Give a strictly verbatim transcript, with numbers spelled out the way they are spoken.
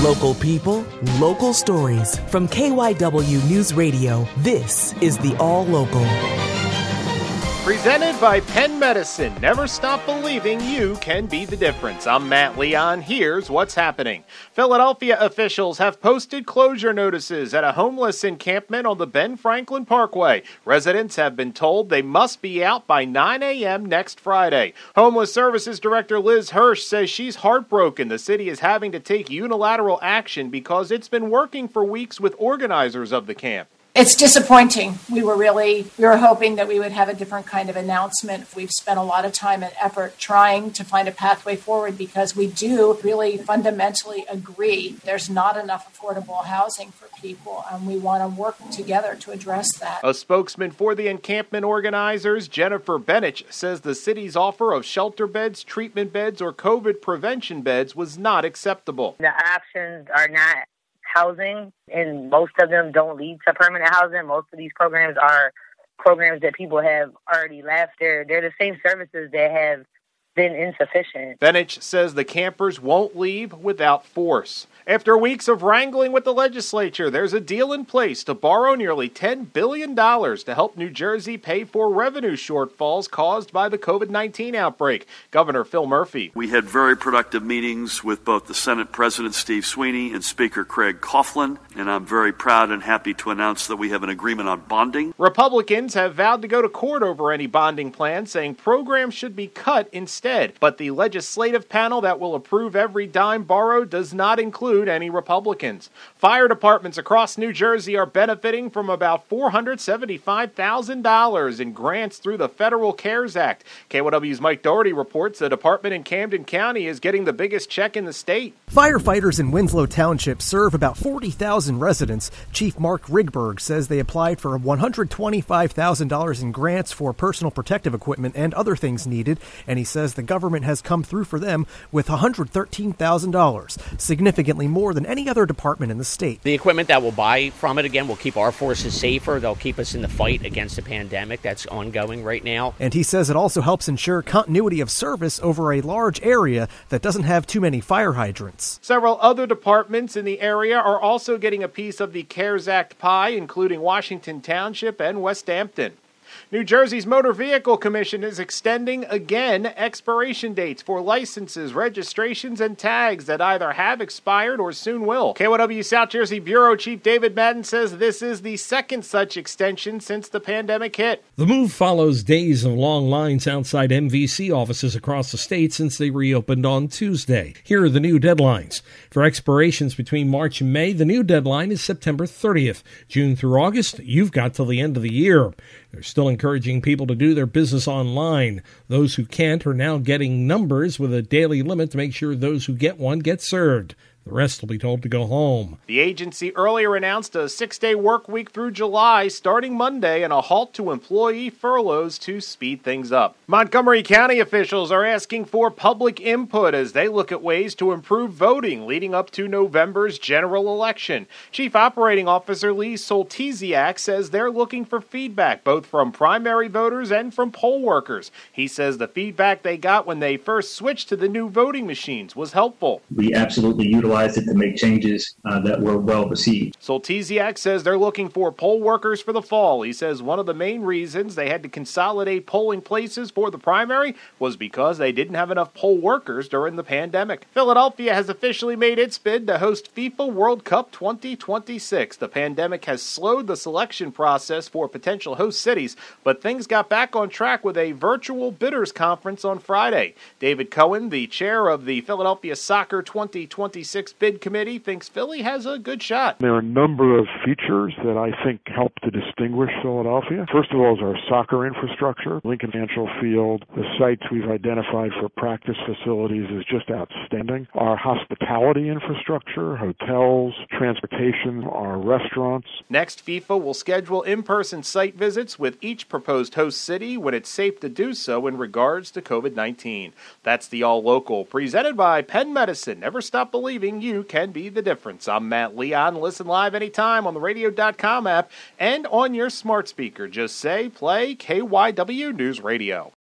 Local people, local stories. From K Y W News Radio, this is the All Local. Presented by Penn Medicine. Never stop believing you can be the difference. I'm Matt Leon. Here's what's happening. Philadelphia officials have posted closure notices at a homeless encampment on the Ben Franklin Parkway. Residents have been told they must be out by nine a.m. next Friday. Homeless Services Director Liz Hirsch says she's heartbroken the city is having to take unilateral action because it's been working for weeks with organizers of the camp. It's disappointing. We were really, we were hoping that we would have a different kind of announcement. We've spent a lot of time and effort trying to find a pathway forward because we do really fundamentally agree there's not enough affordable housing for people, and we want to work together to address that. A spokesman for the encampment organizers, Jennifer Benich, says the city's offer of shelter beds, treatment beds, or COVID prevention beds was not acceptable. The options are not housing, and most of them don't lead to permanent housing. Most of these programs are programs that people have already left. They're, they're the same services that have been insufficient. Benich says the campers won't leave without force. After weeks of wrangling with the legislature, there's a deal in place to borrow nearly ten billion dollars to help New Jersey pay for revenue shortfalls caused by the COVID nineteen outbreak. Governor Phil Murphy. We had very productive meetings with both the Senate President Steve Sweeney and Speaker Craig Coughlin, and I'm very proud and happy to announce that we have an agreement on bonding. Republicans have vowed to go to court over any bonding plan, saying programs should be cut instead. But the legislative panel that will approve every dime borrowed does not include any Republicans. Fire departments across New Jersey are benefiting from about four hundred seventy-five thousand dollars in grants through the Federal CARES Act. K Y W's Mike Doherty reports the department in Camden County is getting the biggest check in the state. Firefighters in Winslow Township serve about forty thousand residents. Chief Mark Rigberg says they applied for one hundred twenty-five thousand dollars in grants for personal protective equipment and other things needed, and he says the government has come through for them with one hundred thirteen thousand dollars, significantly more than any other department in the state. The equipment that we'll buy from it, again, will keep our forces safer. They'll keep us in the fight against the pandemic that's ongoing right now. And he says it also helps ensure continuity of service over a large area that doesn't have too many fire hydrants. Several other departments in the area are also getting a piece of the CARES Act pie, including Washington Township and West Hampton. New Jersey's Motor Vehicle Commission is extending again expiration dates for licenses, registrations, and tags that either have expired or soon will. K Y W South Jersey Bureau Chief David Madden says this is the second such extension since the pandemic hit. The move follows days of long lines outside M V C offices across the state since they reopened on Tuesday. Here are the new deadlines. For expirations between March and May, the new deadline is September thirtieth. June through August, you've got till the end of the year. They're still encouraging people to do their business online. Those who can't are now getting numbers with a daily limit to make sure those who get one get served. The rest will be told to go home. The agency earlier announced a six-day work week through July starting Monday and a halt to employee furloughs to speed things up. Montgomery County officials are asking for public input as they look at ways to improve voting leading up to November's general election. Chief Operating Officer Lee Soltysiak says they're looking for feedback both from primary voters and from poll workers. He says the feedback they got when they first switched to the new voting machines was helpful. We absolutely utilize it to make changes uh, that were well received. Soltysiak says they're looking for poll workers for the fall. He says one of the main reasons they had to consolidate polling places for the primary was because they didn't have enough poll workers during the pandemic. Philadelphia has officially made its bid to host FIFA World Cup twenty twenty-six. The pandemic has slowed the selection process for potential host cities, but things got back on track with a virtual bidders conference on Friday. David Cohen, the chair of the Philadelphia Soccer twenty twenty-six bid committee, thinks Philly has a good shot. There are a number of features that I think help to distinguish Philadelphia. First of all is our soccer infrastructure. Lincoln Financial Field, the sites we've identified for practice facilities is just outstanding. Our hospitality infrastructure, hotels, transportation, our restaurants. Next, FIFA will schedule in-person site visits with each proposed host city when it's safe to do so in regards to COVID nineteen. That's the All Local, presented by Penn Medicine. Never stop believing you can be the difference. I'm Matt Leon. Listen live anytime on the radio dot com app and on your smart speaker. Just say, play K Y W News Radio.